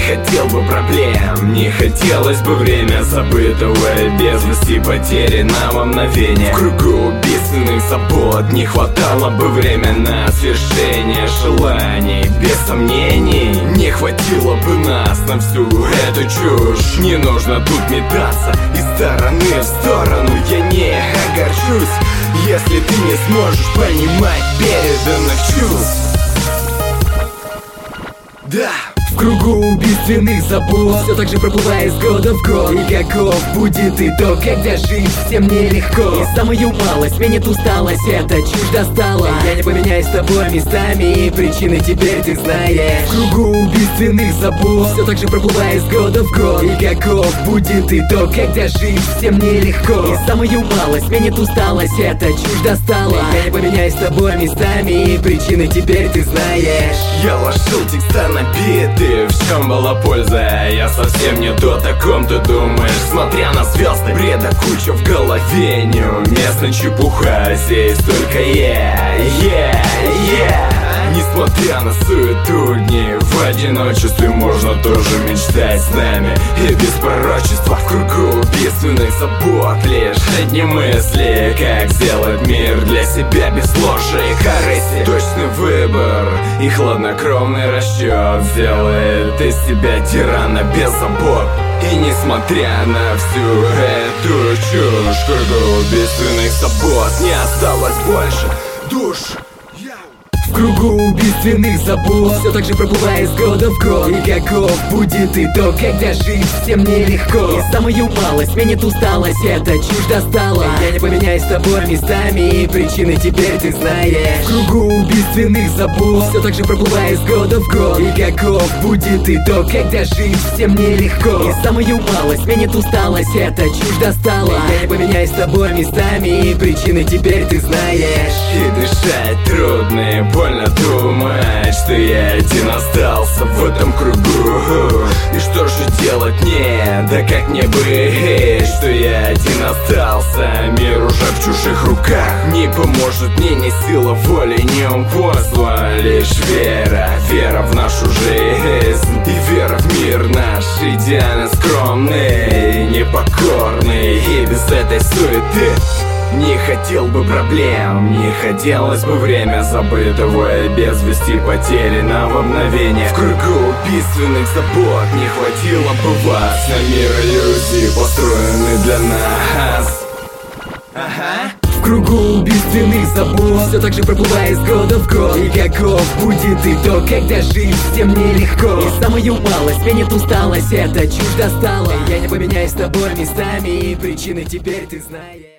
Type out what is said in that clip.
хотел бы проблем, не хотелось бы время забытого без вести, потерянного мгновения. В кругу убийственных забот не хватало бы время на свершение желаний. Без сомнений не хватило бы нас на всю эту чушь. Не нужно тут метаться из стороны в сторону. Я не огорчусь, если ты не сможешь понимать переданных чувств. Да, в кругу убийственных забот все так же проплывая из года в год. И каков будет итог, когда жить всем нелегко. И самую малость менит усталость, эта чушь достала. Я не поменяюсь с тобой местами, и причины теперь ты знаешь. В кругу убийственных забот все так же проплывая из года в год. И каков будет итог, когда жить всем нелегко. И самую малость менит усталость, эта чушь достала. Я не поменяюсь с тобой местами, и причины теперь ты знаешь. Я ложил текста на биты, в чем была польза? Я совсем не то, о ком ты думаешь. Смотря на звезды, бреда куча в голове. Неуместная чепуха, здесь только Несмотря на суету дней, в одиночестве можно тоже мечтать с нами. И без пророчества в кругу убийственных забот лишь одни мысли, как сделать мир для себя без ложи и корысти. Точный выбор и хладнокровный расчет сделает из тебя тирана без забот. И несмотря на всю эту чушь, в кругу убийственных забот не осталось больше душ. В кругу убийственных забот все так же проплывая из года в год. И каков будет итог, когда жить всем нелегко. И самую малость менит усталость, эта чушь достала. Я не поменяюсь с тобой местами, и причины теперь ты знаешь. В кругу убийственных забот все так же проплывая из года в год. И каков будет итог, когда жить всем нелегко. И самую малость менит усталость, эта чушь достала. Я не поменяюсь с тобой местами, и причины теперь ты знаешь. И дышать трудно, и больно думать, что я один остался в этом кругу. И что же делать мне, да как мне быть, что я один остался, мир уже в чужих руках. Не поможет мне ни сила воли, ни упорство, лишь вера, вера в нашу жизнь. И вера в мир наш, идеально скромный, непокорный. И без этой суеты не хотел бы проблем, не хотелось бы время забытого и без вести, потерянного мгновения. В кругу убийственных забот не хватило бы вас на мир иллюзий, построенный для нас. В кругу убийственных забот все так же проплывая из года в год. И каков будет итог, когда жить всем нелегко. И самую малость менит усталость, эта чушь достала. Я не поменяюсь с тобой местами, и причины теперь ты знаешь.